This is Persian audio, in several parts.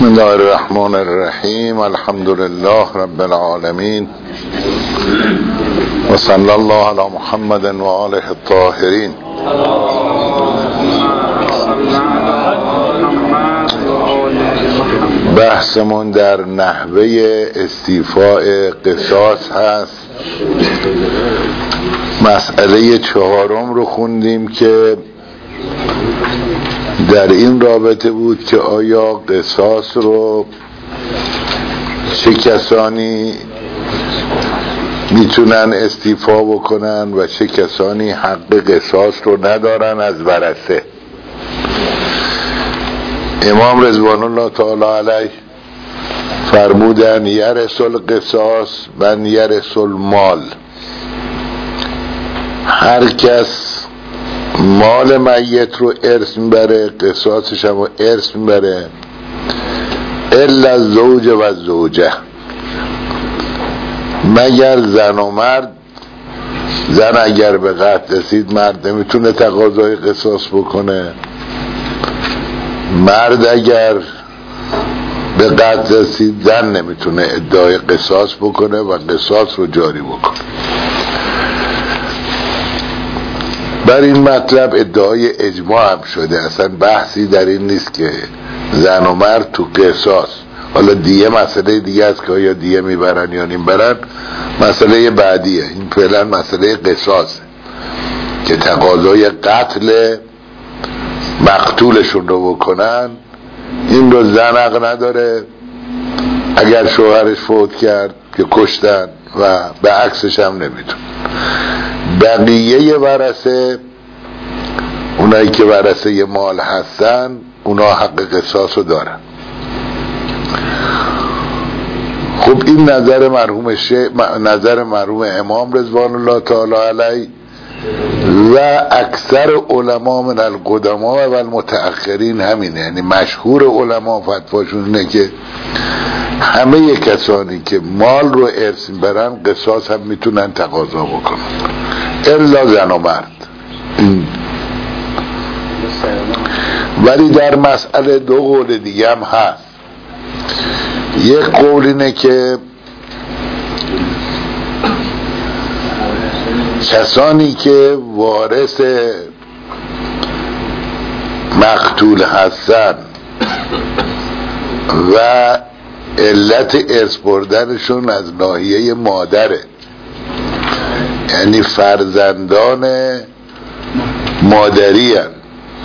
بسم الله الرحمن الرحیم. الحمد لله رب العالمین و صلی الله علی محمد و آله الطاهرین. بحثمون در نحوه استیفاء قصاص هست. مسئله چهارم رو خوندیم که در این رابطه بود که آیا قصاص رو چه کسانی میتونن استیفا بکنن و چه کسانی حق قصاص رو ندارن از ورثه. امام رضوان الله تعالی علیه فرمودن یرث القصاص من یرث المال. هر کس مال میت رو ارث میبره، قصاصش هم رو ارث میبره، الا الزوج و الزوجه، مگر زن و مرد. زن اگر به قتل رسید مرد نمیتونه تقاضای قصاص بکنه، مرد اگر به قتل رسید زن نمیتونه ادعای قصاص بکنه و قصاص رو جاری بکنه. بر این مطلب ادعای اجماع هم شده، اصلا بحثی در این نیست که زن و مرد تو قصاص. حالا دیگه مسئله دیگه است که آیا دیگه میبرن یا نمیبرن، مسئله بعدیه. این فعلا مسئله قصاصه که تقاضای قتل مقتولشون رو بکنن. این رو زن حق نداره اگر شوهرش فوت کرد که کشتن، و به عکسش هم نمیتون. بقیه ورثه، اونایی که ورثه مال هستن، اونا حق قصاص رو دارن. خب این نظر مرحوم امام رضوان الله تعالی علیه و اکثر علما من القدما و المتأخرین همینه. یعنی مشهور علما فتواشون اینه که همه کسانی که مال رو ارث میبرن قصاص هم میتونن تقاضا بکنن، الا زن و مرد. ولی در مسئله دو قول دیگه هم هست. یک قول اینه که کسانی که وارث مقتول هستن و علت ارث بردنشون از ناحیه مادره، یعنی فرزندان مادری هن.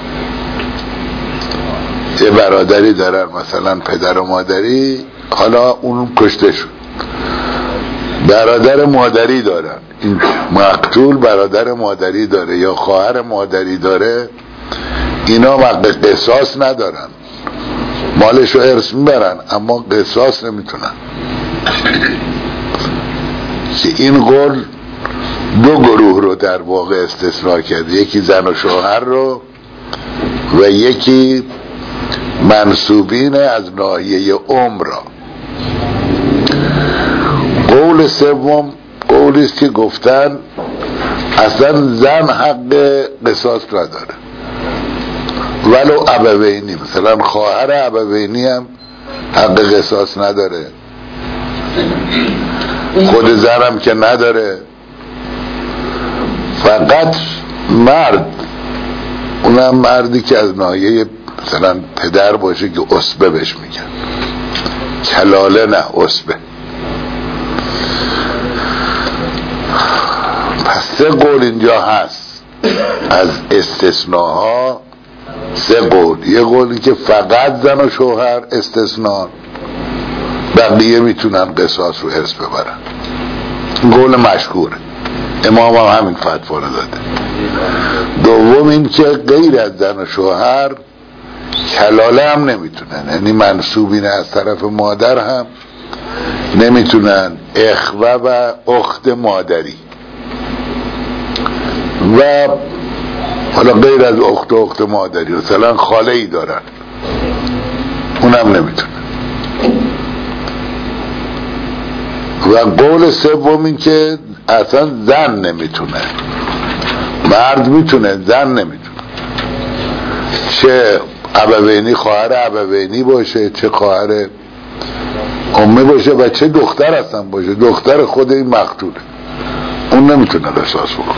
یه برادری دارن مثلا پدر و مادری، حالا اون کشته شد، برادر مادری دارن، این مقتول برادر مادری داره یا خواهر مادری داره، اینا حق قصاص ندارن، مالشو ارث میبرن اما قصاص نمیتونن. که این قول دو گروه رو در واقع استثناء کرده، یکی زن و شوهر رو و یکی منسوبین از ناحیه را. قول سوم قولی است که گفتن اصلا زن حق قصاص نداره، ولو ابوینی، مثلا خواهر ابوینی هم حق قصاص نداره، خود زن هم که نداره، فقط مرد، اونم مردی که از ناحیه مثلا پدر باشه که اسبه بهش میگن، کلاله نه اسبه. پس سه قول اینجا هست از استثناها. سه قول، یه قولی که فقط زن و شوهر استثناء، بقیه میتونن قصاص رو ارث ببرن. قول مشهوره، امام هم همین فتوا رو داده. دوم این که غیر از زن و شوهر کلاله هم نمیتونن، یعنی منسوبین از طرف مادر هم نمیتونن، اخوه و اخت مادری، و حالا غیر از اخت مادری مثلا خاله ای دارن، اونم نمیتونه. و قول سوم این که اصلا زن نمیتونه، مرد میتونه زن نمیتونه، چه ابوینی خواهر ابوینی باشه، چه خواهر امه باشه و چه دختر هستن باشه، دختر خود این مقتوله، اون نمیتونه قصاص بکنه.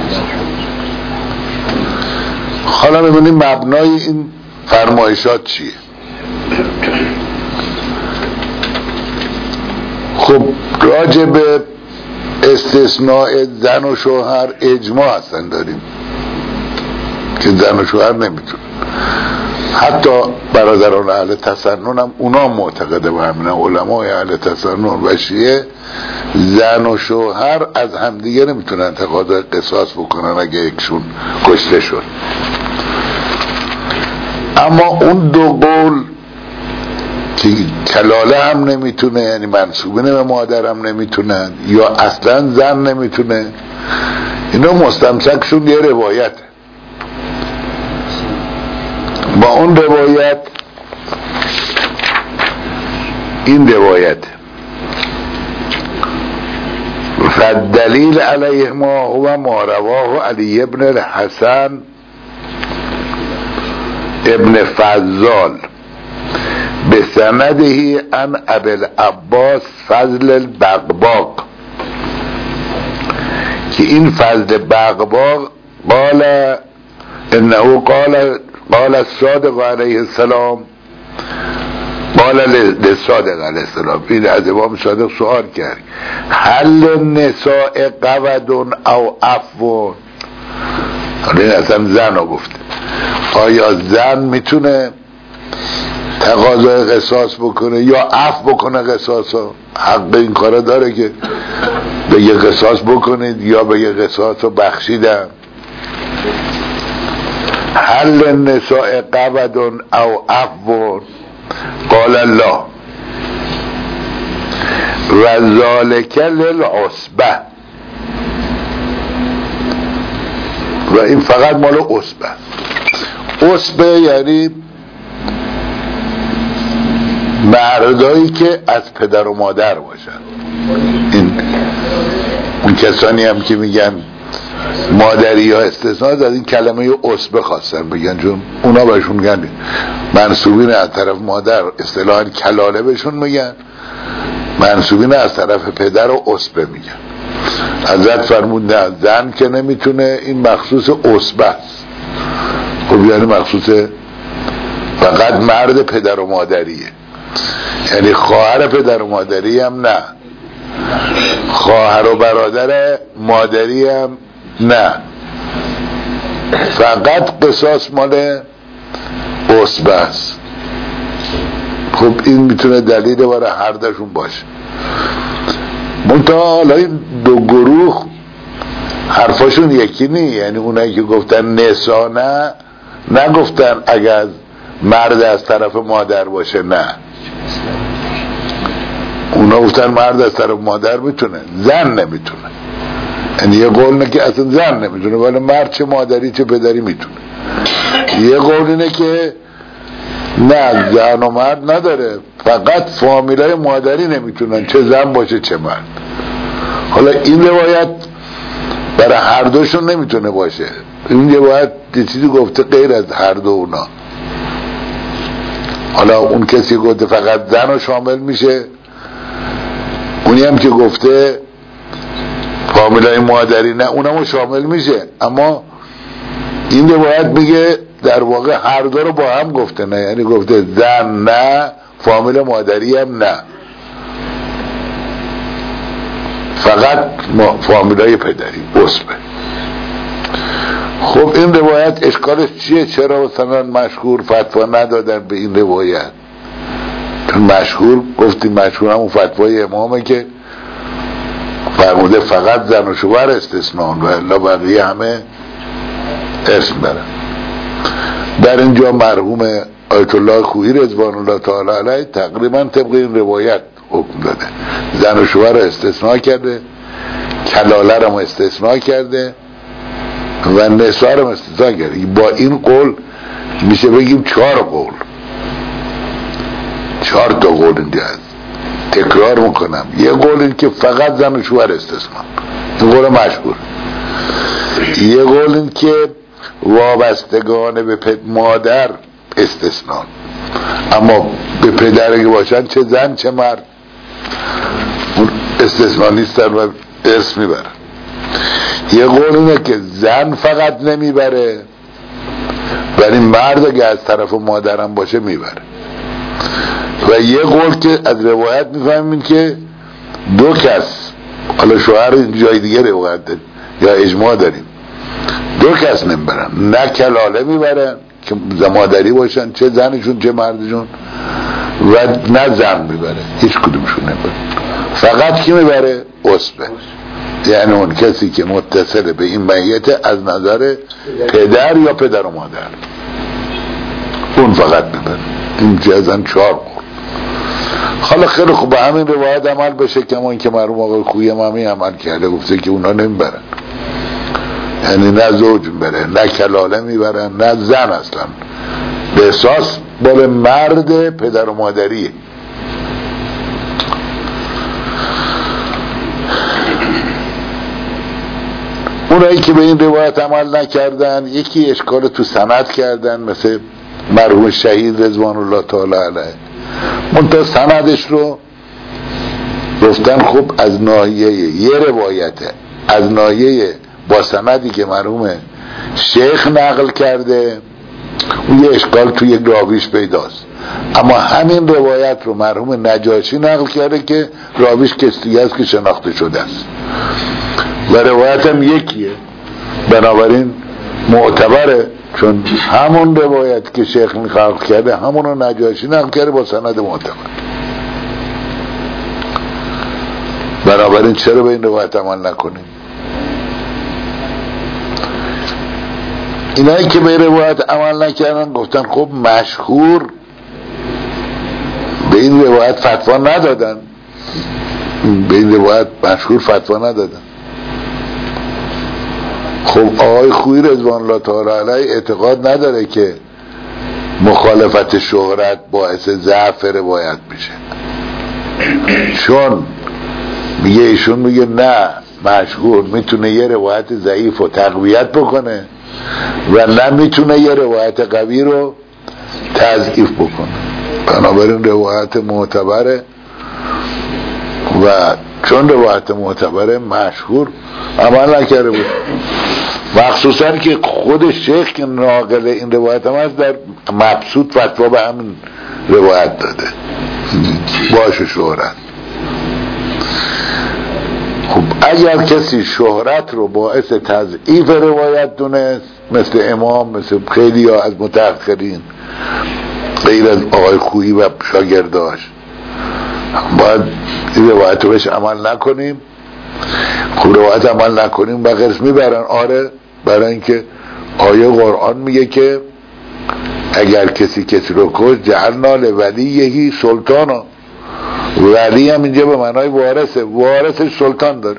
حالا ببینیم مبنای این فرمایشات چیه. خب راجع به استثناء زن و شوهر اجماع هستن داریم که زن و شوهر نمیتونه. حتی برادران اهل تسنن هم اونا معتقده به همین، علمای اهل تسنن و شیعه زن و شوهر از همدیگه نمیتونن تقاضای قصاص بکنن اگه یکشون کشته شد. اما اون دو قول که کلاله هم نمیتونه، یعنی منسوبین به مادر هم نمیتونن، یا اصلا زن نمیتونه، اینا مستمسکشون یه روایته. با اون روایت، این روایت فالدلیل علیهما هو ما رواه علی ابن الحسن ابن فضال بسنده عن ابی العباس فضل البغباق، که این فضل بغباق قال انه قال الصادق علیه السلام، قال للصادق علیه السلام، این از امام صادق سوال کرد هل النساء قود او عفو، این اصلا زن رو گفته، آیا زن میتونه تقاضای قصاص بکنه یا عفو بکنه قصاص ها؟ حق این کارا داره که بگه قصاص بکنید یا بگه قصاص رو بخشیدم. هل النساء قود او عفو، قال الله و ذالک للعصبه، و این فقط مال عصبه. عصبه یعنی مردایی که از پدر و مادر باشن. این اون کسانی هم که میگن مادری ها استثناء از این کلمه عصبه خواستن بگن، چون اونا بهشون میگن منسوبین از طرف مادر اصطلاحاً کلاله بهشون میگن، منسوبین از طرف پدر و عصبه میگن. حضرت فرمود نه، زن که نمیتونه، این مخصوص عصبه است. خب یعنی مخصوص فقط مرد پدر و مادریه، یعنی خواهر پدر و مادری هم نه، خواهر و برادر مادری هم نه، فقط قصاص مال عصبه است. خب این میتونه دلیل برای هر دوشون باشه. منتها حالا این دو گروه حرفاشون یکی نی، یعنی اونایی که گفتن نسا نه، نگفتن اگر مرد از طرف مادر باشه نه، اونا گفتن مرد از طرف مادر میتونه، زن نمیتونه. یعنی یه قول اینه که اصلا زن نمیتونه، ولی مرد چه مادری چه پدری میتونه. یه قول اینه که نه، زن و مرد نداره، فقط فامیلای مادری نمیتونن، چه زن باشه چه مرد. حالا این روایت برای هر دوشون نمیتونه باشه، این روایت یه چیزی گفته غیر از هر دو اونا. حالا اون کسی گفته فقط زن رو شامل میشه، اونی هم که گفته فامیلای مادری نه، اونم شامل میشه. اما این روایت میگه در واقع هر دو رو با هم گفته، نه، یعنی گفته زن نه، فامیل مادری هم نه، فقط فامیلای پدری عصبه. خب این روایت اشکالش چیه؟ چرا مثلا مشهور فتوا ندادن به این روایت؟ چون مشهور گفتیم، مشهور همون فتوای امامه که فرموده فقط زن و شوهر استثناء و الا بقیه همه اسم برن. در اینجا مرحوم آیت الله خویی رضوان الله تعالی علیه تقریبا طبق این روایت حکم داده، زن و شوهر استثناء کرده، کلاله رو استثناء کرده و نساء رو استثناء کرده. با این قول میشه بگیم 4 قول، 4 تا قول اینجا هست. تکرار میکنم، یه قول این که فقط زن و شوهر استثناء، این قول مشهور. یه قول این که وابستگان به مادر استثناء. اما به پدر اگه باشن چه زن چه مرد اون استثناء نیستن و ارث میبرن. یه قول اینه که زن فقط نمیبره ولی مرد اگه از طرف مادرم باشه میبره. و یه قول که از روایت میفهمیم که دو کس، حالا شوهر جای دیگه روایت داریم یا اجماع داریم، دو کس نمیبرن، نه کلاله میبرن که مادری باشن چه زنشون چه مردشون، و نه زن میبره، هیچ کدومشون نمیبره. فقط کی میبره؟ عصبه، یعنی اون کسی که متصل به این مهیت از نظر پدر یا پدر و مادر، اون فقط میبره. این جزن 4 قول. حالا خیلی خوب به همین روایت عمل بشه که ما این که مرحوم آقای خویی مامی عمل کرده، گفته که اونا نمیبرن، یعنی نه زوج میبره نه کلاله میبرن نه زن، اصلا به احساس بال مرد پدر و مادریه. اونایی که به این روایت عمل نکردن یکی اشکال تو سند کردن، مثل مرحوم شهید رضوان الله تعالی علیه، منتها سندش رو گفتن خب از ناحیه یه روایته، از ناحیه با سندی که مرحوم شیخ نقل کرده اون یه اشکال توی راویش پیداست. اما همین روایت رو مرحوم نجاشی نقل کرده که راویش کسی است که شناخته شده است و روایت هم یکیه، بنابراین معتبره، چون همون روایت که شیخ نقل کرده همون رو نجاشی نقل کرده با سند معتبر. بنابراین چرا به این روایت عمل نکنیم؟ اینایی که به روایت عمل نکردن گفتن خب مشهور به این روایت فتوا ندادن، به این روایت مشهور فتوا ندادن. خب آقای خویی رضوان الله تعالی علیه اعتقاد نداره که مخالفت شهرت باعث ضعف روایت میشه، چون میگه ایشون میگه نه، مشهور میتونه یه روایت ضعیف رو تقویت بکنه و نه میتونه یه روایت قوی رو تضعیف بکنه. بنابراین روایت معتبره و چون روایت معتبره مشهور عمل نکرده بود، مخصوصا که خود شیخ که ناقل این روایت هم هست در مبسوط فتوا به همین روایت داده باشه شهرت. خب اگر کسی شهرت رو باعث تضعیف روایت دونست، مثل امام، مثل خیلی ها از متأخرین غیر از آقای خویی و شاگرداش، باید این روایت رو بهش عمل نکنیم. خب روایت عمل نکنیم و غرس میبرن. آره، برای اینکه آیه قرآن میگه که اگر کسی رو کش جعلنا لولیه سلطانا، ولی هم اینجا به معنای وارثه، وارثش سلطان داره،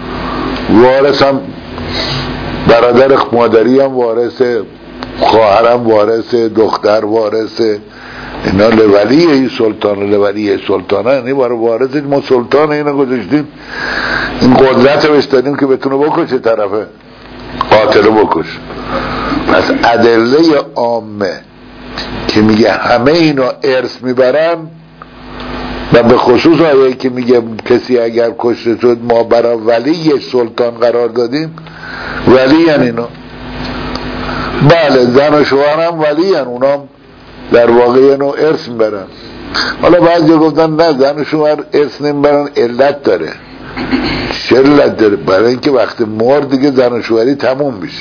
وارث هم برادر مادری هم وارثه، خواهرم وارثه، دختر وارثه، اینا لولیه سلطان، لولیه سلطانه، یعنی برای وارث ما سلطان اینا گذاشتیم، این قدرت رو بهش دادیم که بتونه بکشه طرفه، قاتل بکش. پس ادله عامه که میگه همه اینا ارث میبرن و به خصوص آیه‌ای که میگه کسی اگر کشته شد ما برای ولی سلطان قرار دادیم، ولی یعنی اینا، بله زن و شوهر هم ولی یعنی اونا هم در واقع اینو ارث میبرن. حالا بعضی گفتن نه زن و شوهر ارث نمیبرن، علت داره. چه علت داره؟ برای اینکه وقتی مرد دیگه زن و شوهری تموم میشه،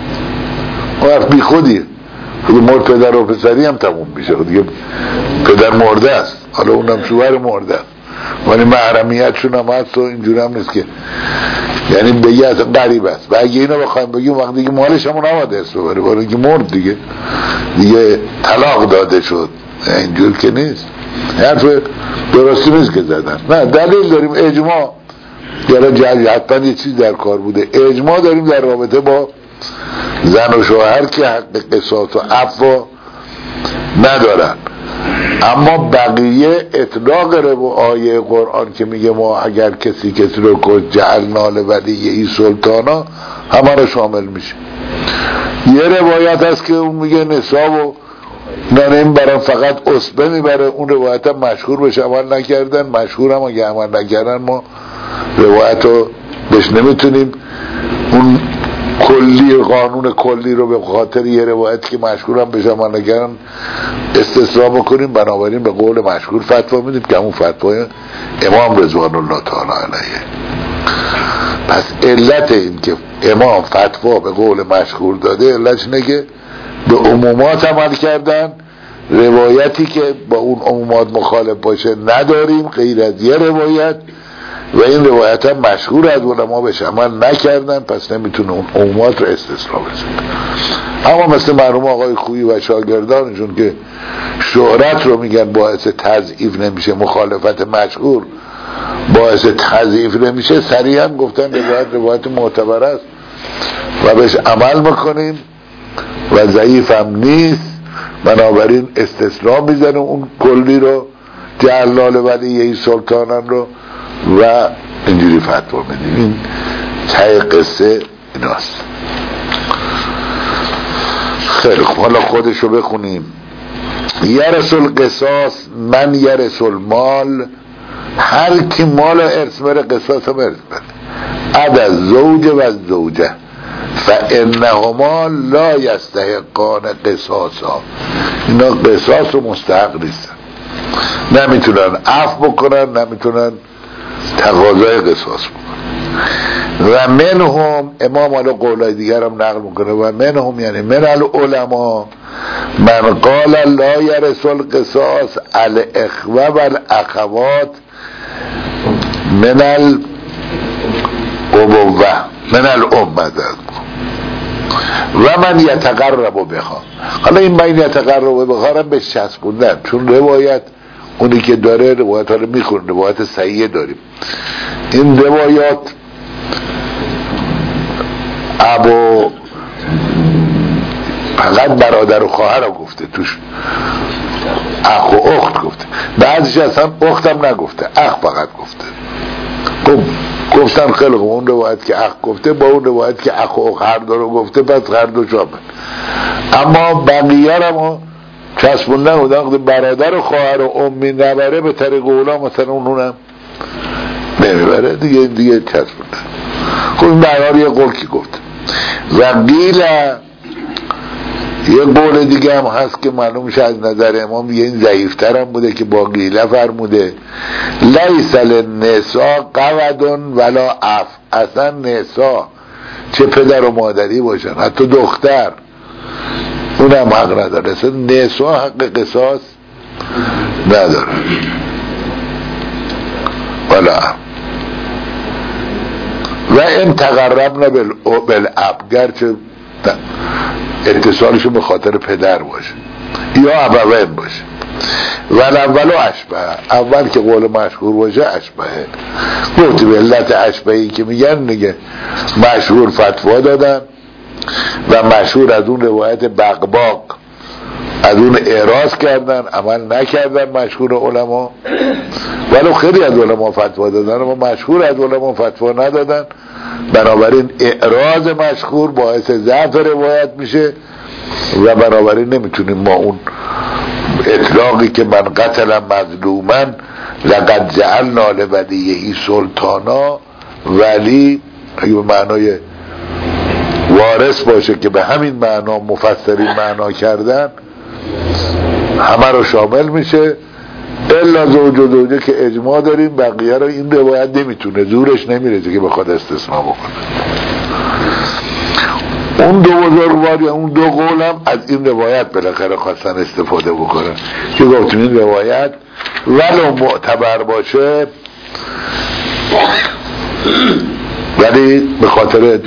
وقت بی خودیه، خود مرد پدر و پسری هم تموم میشه، دیگه پدر مرده است، حالا اونم شوهر مرده است، ولی محرمیتشون هم هست و اینجور هم نیست که یعنی بگی اصلا قریب است. و اگه اینو بخوایم بگیم وقتی که مالش همون نباید ارث ببره، برای اینکه مرد دیگه طلاق داده شد، اینجور که نیست، حرف درستی نیست که زدن. نه دلیل داریم، اجماع، یا حتما یه چیز در کار بوده، اجماع داریم در رابطه با زن و شوهر که حق قصاص و عفو ندارن. اما بقیه اطلاق رو آیه قرآن که میگه ما اگر کسی رو کش جعلنا لولیه سلطانا همه رو شامل میشه. یه روایت هست که اون میگه نساء و نه نمیبرن، فقط اصبه میبره. اون روایت هم مشهور بشه عمل نکردن، مشهور هم اگه عمل نکردن ما روایت رو بهش نمیتونیم اون کلی قانون کلی رو به خاطر یه روایت که مشهور هم بشه عمل نکردن استثنا بکنیم. بنابراین به قول مشهور فتوا میدیم که همون فتوای امام رضوان الله تعالی علیه. پس علت این که امام فتوا به قول مشهور داده علتش اینه که به عمومات عمل کردن. روایتی که با اون عمومات مخالف باشه نداریم غیر از یه روایت و این روایت هم مشهور از علما بهش عمل نکردن، پس نمیتونه اون عمومات رو استثنا بشه. اما مثل مرحوم آقای خویی و شاگردانشون که شهرت رو میگن باعث تضعیف نمیشه، مخالفت مشهور باعث تضعیف نمیشه، صریحا گفتن روایت معتبر است و بهش عمل میکنیم و ضعیف هم نیست. بنابراین استثنا میزنه اون کلی رو، جلال ولیه سلطانان رو، و اینجوری فتوا میدیم. این ته قصه ایناست. خیلی خوب، حالا خودش رو بخونیم. یرث القصاص من یرث المال، هر کی مال ارث بره قصاص هم ارث بره. عد الزوج و الزوجه فانهما لا یستحقان قصاصا، اینا قصاص رو مستحق نیستن، نمیتونن عفو بکنن، نمیتونن تقاضای قصاص بکنن. و منهم، امام حالا قولای دیگر هم نقل میکنه، و منهم یعنی من العلماء من قال لا یرث القصاص الاخوه و الاخوات من الابوه من الامه و من یتقرب بها. حالا این من یتقرب بها رو به چسبوندن، چون روایت اونی که داره روایت ها رو میخونه، روایت صحیحه داریم. این روایات ابو فقط برادر و خواهر رو گفته، توش اخ و اخت گفته، بعضیش اصلا اختم نگفته، اخ فقط گفته. گفتن خیلی اون روایت که اخ گفته با اون روایت که اخ و اخ هر دو رو گفته، پس هر دو شامل. اما بقیه رو چسبوندن بودن برادر و خواهر و امی نبره به طریق اولا، مثلا اونم نمیبره دیگه چسبوندن. خب این برحال یه قول که گفت. و قیل یه قول دیگه هم هست که معلوم میشه از نظر امام یه این ضعیفتر هم بوده که با قیله فرموده لیس للنساء قود ولا عف، اصلا نساء چه پدر و مادری باشن حتی دختر اونم حق نداره، اصلا نساء حق قصاص نداره ولا. و این تقربنا بالاب، گرچه اتصالشون به خاطر پدر باشه یا ابوین باشه. ولی اولو اشبه، اول که قول مشهور باشه اشبهه. گفتی به علت اشبهی که میگن دیگه مشهور فتوا دادن و مشهور از اون روایت بقباق از اون اعراض کردن، عمل نکردن مشهور علما. ولی خیلی از علما فتوا دادن اما مشهور از علما فتوا ندادن. بنابراین اعراض مشهور باعث ضعف روایت میشه و بنابراین نمیتونیم ما اون اطلاقی که من قتل مظلوما لقد جعلنا لولیه سلطانا، ولی اگه به معنای وارث باشه که به همین معنا مفسرین معنا کردن همه رو شامل میشه، الا زوج و زوجه که اجماع داریم. بقیه رو این روایت نمیتونه، زورش نمیرسه که بخواد استثناء بکنه. اون دو بزرگوار یا اون دو قول هم از این روایت بالاخره خواستن استفاده بکنن که گفتیم این روایت ولو معتبر باشه ولی به خاطر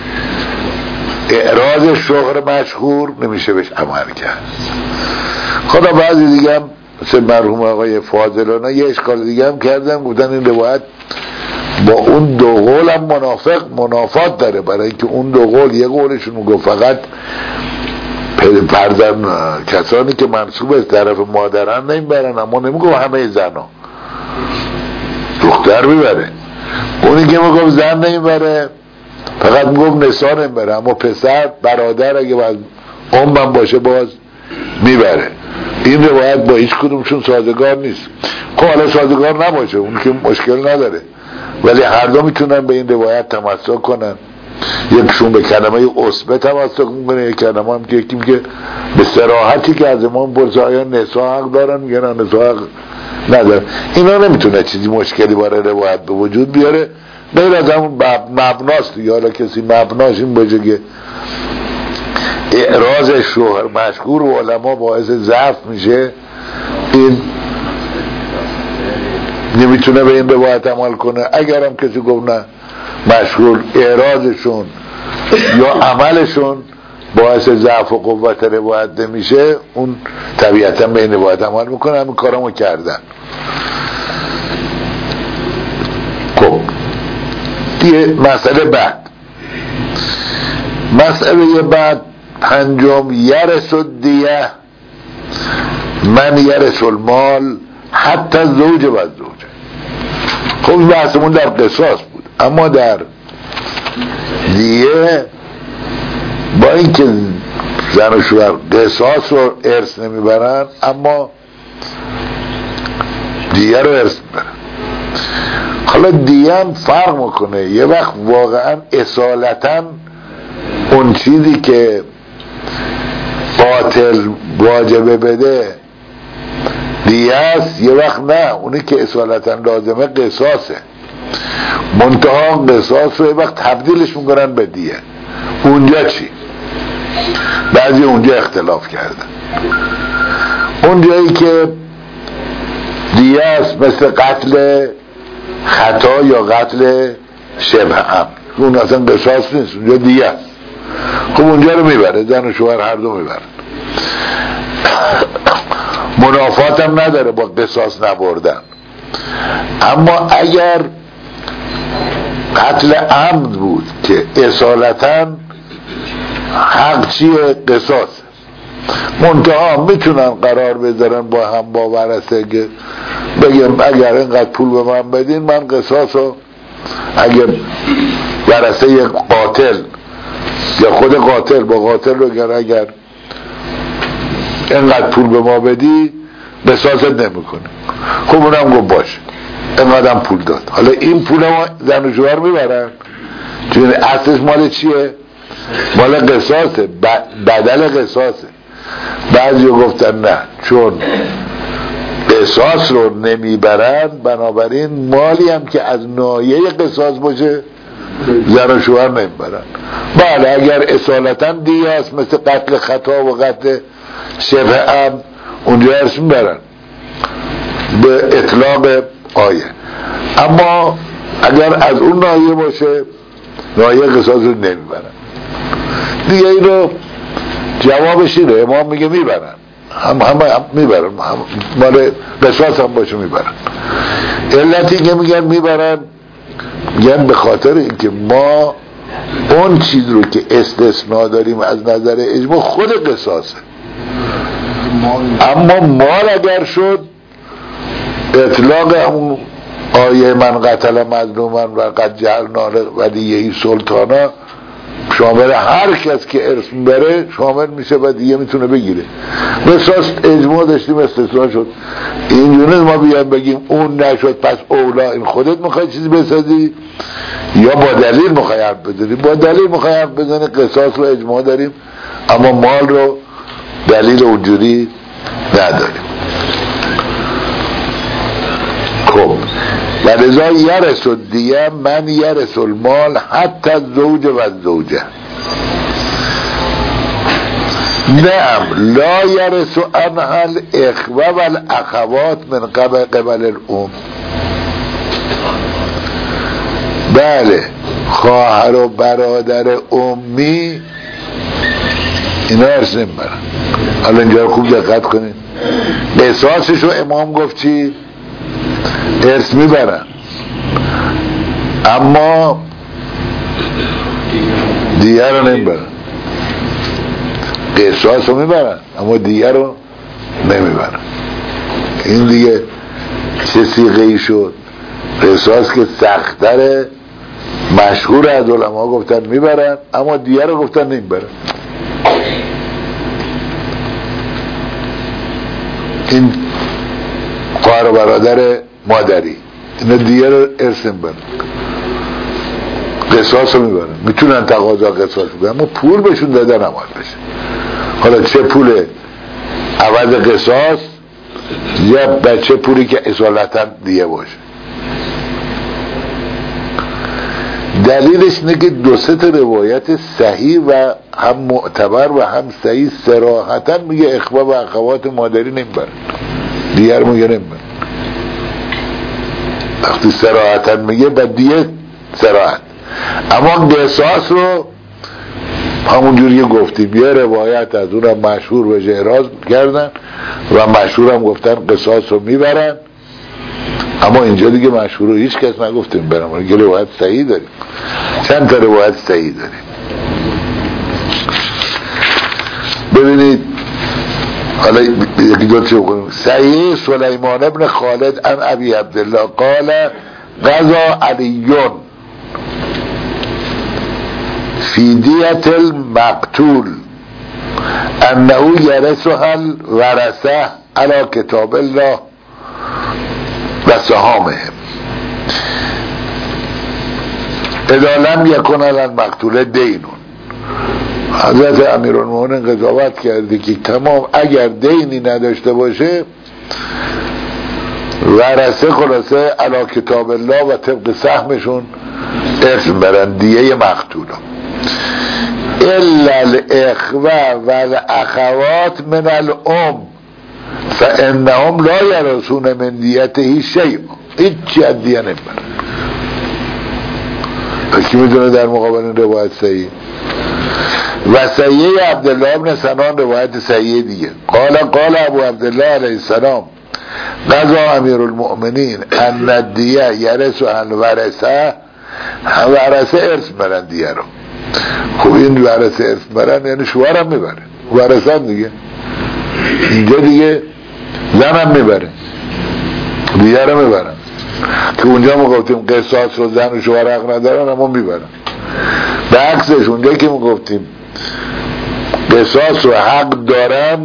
اعراض شهر مشهور نمیشه بهش عمل کرد. خدا بعضی دیگه هم مثل مرحوم آقای فاضلانه یه اشکال دیگه هم کردن، گفتن این روایت با اون دو قول هم منافات داره، برای اینکه اون دو قول یه قولشون گفت فقط فرزن کسانی که منصوب از طرف مادران نمیبرن، اما نمیگو همه زنا، دختر میبره. اونی که میگو زن نمیبره فقط میگو نسا نمیبره، اما پسر برادر اگه باز هم باشه باز میبره. این روایت با هیچ کدومشون سازگار نیست. خب حالا سازگار نباشه اون که مشکل نداره، ولی هر دو میتونن به این روایت تمسک کنن. یکشون به کلمه عصبه تمسک میکنه، یک کلمه هم که یکیم که به صراحتی که از امام پرسه آیا نساء حق دارن، میگن نساء حق ندارن. اینا نمیتونه چیزی مشکلی برای روایت به وجود بیاره غیر از همون مبناست دیگه. حالا کسی مبناش این باشه که اعراض شوهر مشهور و علما باعث ضعف میشه، این نمیتونه به این روایت عمل کنه. اگرم کسی گفت نه مشهور اعراضشون یا عملشون باعث ضعف و قوت روایت نمیشه، اون طبیعتا به این روایت عمل میکنه. همین کارمو کردن. خب دیگه مسئله بعد، مسئله بعد پنجم، یرث الدیه من یرث المال حتی زوج و زوجه. خب بحثمون در قصاص بود، اما در دیه با اینکه زن و شوهر قصاص رو ارث نمیبرن اما دیه رو ارث میبرن. حالا دیه هم فرق میکنه، یه وقت واقعا اصالتا اون چیزی که قاتل واجبه بده دیه است، یه وقت نه، اونی که اصالتا لازمه قصاصه. منتها قصاص رو یه وقت تبدیلش میکنن به دیه. اونجا چی؟ بعضی اونجا اختلاف کردن. اونجایی که دیه است مثل قتل خطا یا قتل شبه عمد، اون اصلا قصاص نیست، اونجا دیه است. خب اونجا رو میبره، زن و شوهر هر دو میبرن، منافات هم نداره با قصاص نبردن. اما اگر قتل عمد بود که اصالتا حق چیه؟ قصاص. منتها میتونن قرار بذارن با هم با ورثه که بگم اگر اینقدر پول به من بدین من قصاصو، اگر ورثه یک قاتل یا خود قاتل با قاتل رو گر اگر اینقدر پول به ما بدی قصاصت نمیکنه. خب اونم گفت باشه اینقدر پول داد. حالا این پول ما زن و شوهر میبرن چون اصلش مال چیه؟ مال قصاصه، بدل قصاصه. بعضی گفتن نه، چون قصاص رو نمیبرن بنابراین مالی هم که از ناحیه قصاص باشه زن و شوهر نمیبرن. بله اگر اصالتا دیگه است مثل قتل خطا و قتل شبه عمد اونجا ارث میبرن به اطلاق آیه. اما اگر از اون ناحیه باشه ناحیه قصاص رو نمیبرن دیگه. این رو جوابش اینه، امام میگه میبرن، همه میبرن، مال قصاص هم باشه میبرن. علتی که میگن میبرن میگن به خاطر اینکه ما اون چیز رو که استثناء داریم از نظر اجماع خود قصاصه، اما مال اگر شد اطلاق اون آیه من قتل مظلوما و قد جعلنا ولیه سلطانا شامل هر کس که ارث میبره شامل میشه و دیگه میتونه بگیره. قصاص اجماع داشتیم استثناء شد. اینجوری ما بیان بگیم اون نشد پس اولا این خودت میخوای چیزی بسازی یا با دلیل میخوای حرف بزنی. با دلیل میخوای حرف بزنی قصاص رو اجماع داریم اما مال رو دلیل اونجوری نداریم. خب ولذا یرث الدیه من یرث المال حتی الزوج و الزوجه. نعم لا یرث عنها الاخوه و الاخوات من قبل الام. بله خواهر و برادر امی اینا ارث نمیبرن. حالا اینجا رو خوب دقت کنید، قصاصش رو امام گفت چی؟ ارث میبرن، اما دیگر رو نمیبرن. قصاص رو میبرن اما دیگر رو نمیبرن. این دیگه چه صیغه ای شد؟ قصاص که سخت‌تره، مشهور از علما گفتن میبرن اما دیگر رو گفتن نمیبرن. این خواهر و برادر مادری، اینا دیگه رو ارث میبرن، قصاص رو میبرن، میتونن تقاضا قصاص بکنن، اما پول بهشون داده نماید بشه. حالا چه پول عوض قصاص یا بچه پولی که اصالتا دیگه باشه. دلیلش اینه که دو سه تا روایت صحیح و هم معتبر و هم صحیح صراحتا میگه اخوه و اخوات مادری نمیبرن، دیگر میگه نمیبرن. وقتی صراحتا میگه بعد دیگه صراحت. اما قصاص رو همونجوری که گفتیم یه روایت از اونم مشهور و اعراض کردن و مشهور هم گفتن قصاص رو میبرن، اما اینجا دیگه مشهور رو هیچ کس نگفتیم برم. یه روایت صحیح داریم، چند تا روایت صحیح داریم. ببینید حالا یکی دو چه بکنیم. صحیح سلیمان ابن خالد عن ابی عبدالله قال قضا علیون فی دیت المقتول انه یرثها الورثه علی کتاب الله و سهامهم اذا لم یکن علی المقتول دینون. حضرت امیرالمومنین قضاوت کرده که تمام اگر دینی نداشته باشه ورثه خلاصه علی کتاب الله و طبق سهمشون ارث برن دیه مقتولا الا الاخوه و الاخوات من الام فانهم لا یرثون من دیته شیء، هیچی از دیه نمیبرن. کی میدونه در مقابل این روایت صحیح؟ و صحیح عبدالله ابن سنان روایت صحیح دیگه قال ابو عبدالله علیه السلام قضا امیر المؤمنین ان الدیه یرث الورثه، ورثه ارث برن دیه رو. خب این ورثه ارث برن یعنی شوهرم میبره، ورثه هم دیگه اینجا دیگه زنم میبره، دیگه رو میبرن که اونجا ما گفتیم قصاص رو زن و شوهر حق ندارن اما میبرن. به عکسش اونجا که ما گفتیم قصاص رو حق دارن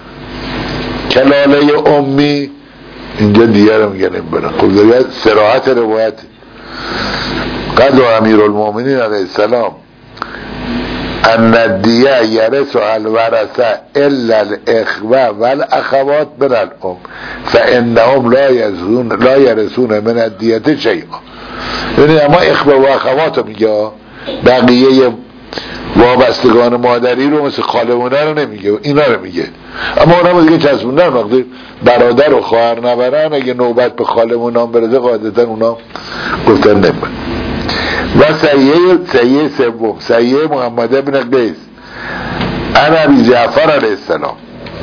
کلاله امی، اینجا دیگه رو میگن نمیبرن. خب دیگه صراحت روایت قضا امیر المؤمنین علیه السلام ان الدیه یرث الورثه الا الاخوه و الاخوات من الام فانهم لا یرثون من الدیه شیئا. یعنی اما اخوه و اخوات رو میگه، بقیه وابستگان مادری رو مثل خالمونه رو نمیگه، اینا رو میگه. اما اونا هم دیگه چسبوندن وقتی برادر و خواهر نبرن، اگه نوبت به خالمونه هم برده قاعدتا اونا گفتن نمیبرن. و صحیح سوم صحیح محمد ابن قیس عن ابی جعفر علیه السلام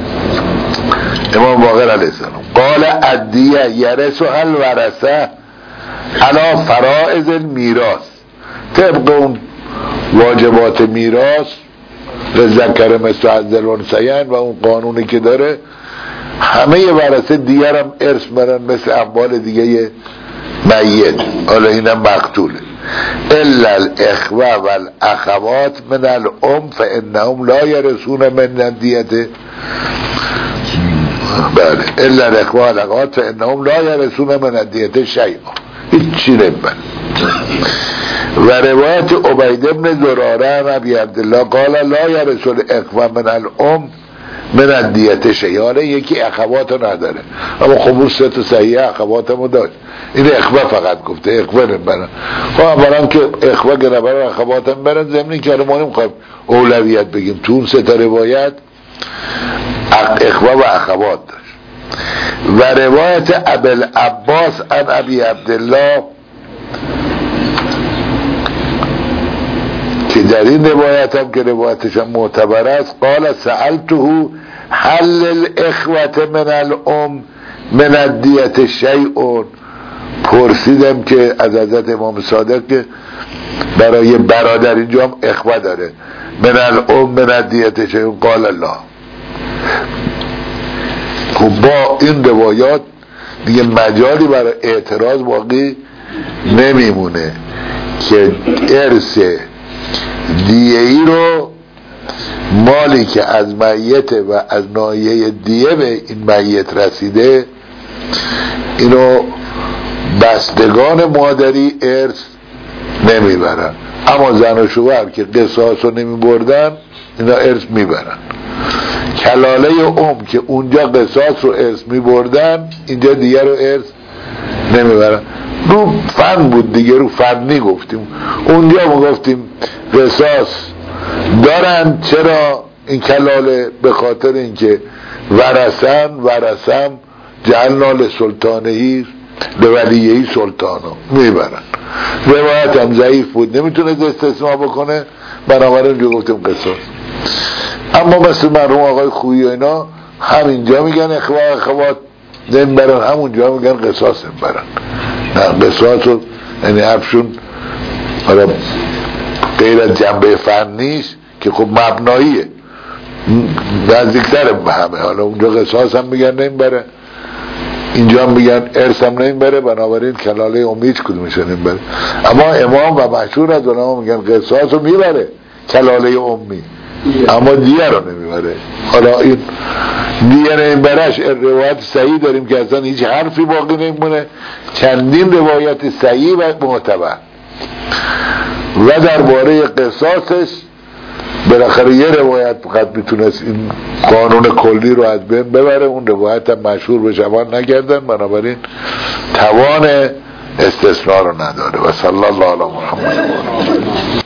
امام باقر علیه السلام قال الدیه یرثها الورثه علی فرائض المیراث، طبق اون واجبات میراث للذکر مثل حظ الانثیین و اون قانونی که داره همه ورثه دیگر هم ارث برن مثل اموال دیگه میت. حالا اینم مقتوله الا الاخوه و الاخوات من الام فانهم لا یرثون من الدیه. بله الا الاخوه و الاخوات فانهم لا یرثون من الدیه شیئا، هیچی نمیبرن. و روایت عبید ابن زراره ابی عبدالله قال لا یرث الاخوه من الام من الدیه شیئا. یکی اخوات نداره اما خب سه تا صحیح اخواتمو داشت، این اخوه فقط گفته اخوه نمیبرن. خب اولا که اخوه که نبرن اخواتم برن، ضمنی که ما نمیخوایم اولویت بگیم تو اون سه تا روایت اخوه و اخوات داشت. و روایت ابوالعباس عن ابی عبدالله که در این روایت هم که روایتش هم معتبر است قال سألته حل الاخوة من الام من الدیت شیء، پرسیدم که از حضرت امام صادق که برای برادر اینجا هم اخوه داره من الام من الدیت شیء قال الله. خب با این روایات دیگه مجالی برای اعتراض باقی نمیمونه که ارث دیه ای رو مالی که از میت و از ناحیه دیه به این میت رسیده اینو بستگان مادری ارث نمیبرن، اما زن و شوهر که قصاص رو نمیبردن اینا ارث میبرن. کلاله که اونجا قصاص رو ارث میبردن اینجا دیگه رو ارث نمیبرن. رو فن بود دیگه، رو فنی گفتیم. اونجا ما گفتیم قصاص دارن. چرا این کلاله؟ به خاطر اینکه ورثم جعلنا لسلطانهی لولیهی سلطانا میبرن. روایت هم ضعیف بود، نمیتونه استثناء بکنه، بنابراین جو گفتیم قصاص. اما مثل مرحوم آقای خویی و اینا همینجا میگن اخوات نمیبرن، همونجا میگن قصاص نمیبرن. نه، قصاص رو یعنی حرفشون غیر از جنبه فنیش که خب مبناییه نزدیکتره به همه. حالا اونجا قصاص هم میگن نمیبره، اینجا هم میگن ارث هم نمیبره، بنابراین کلاله امید کدومش نمیبره. اما امام و مشهور از علما میگن قصاص رو میبره کلاله امی، اما دیه رو نمیبره. حالا این دیه نمیبرش روایت صحیح داریم که اصلا هیچ حرفی باقی نمیمونه، چندین روایت صحیح و معتبر. و درباره قصاصش بالاخره یه روایت فقط میتونست این قانون کلی رو از بین ببره، اون روایت هم مشهور به زبان نگردن، بنابراین توان استثناء رو نداره. و صلی الله علی محمد.